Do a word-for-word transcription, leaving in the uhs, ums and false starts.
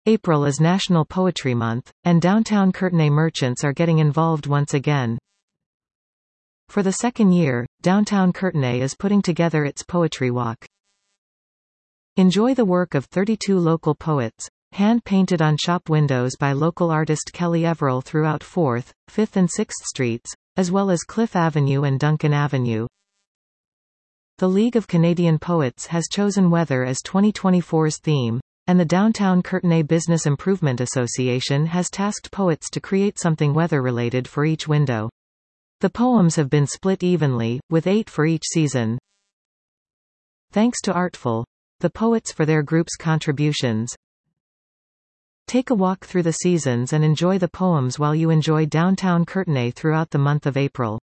April is National Poetry Month, and downtown Courtenay merchants are getting involved once again. For the second year, downtown Courtenay is putting together its Poetry Walk. Enjoy the work of thirty-two local poets, hand-painted on shop windows by local artist Kelly Everill throughout fourth, fifth and sixth Streets, as well as Cliff Avenue and Duncan Avenue. The League of Canadian Poets has chosen weather as twenty twenty-four's theme, and the Downtown Courtenay Business Improvement Association has tasked poets to create something weather-related for each window. The poems have been split evenly, with eight for each season. Thanks to Artful, the poets for their group's contributions. Take a walk through the seasons and enjoy the poems while you enjoy downtown Courtenay throughout the month of April.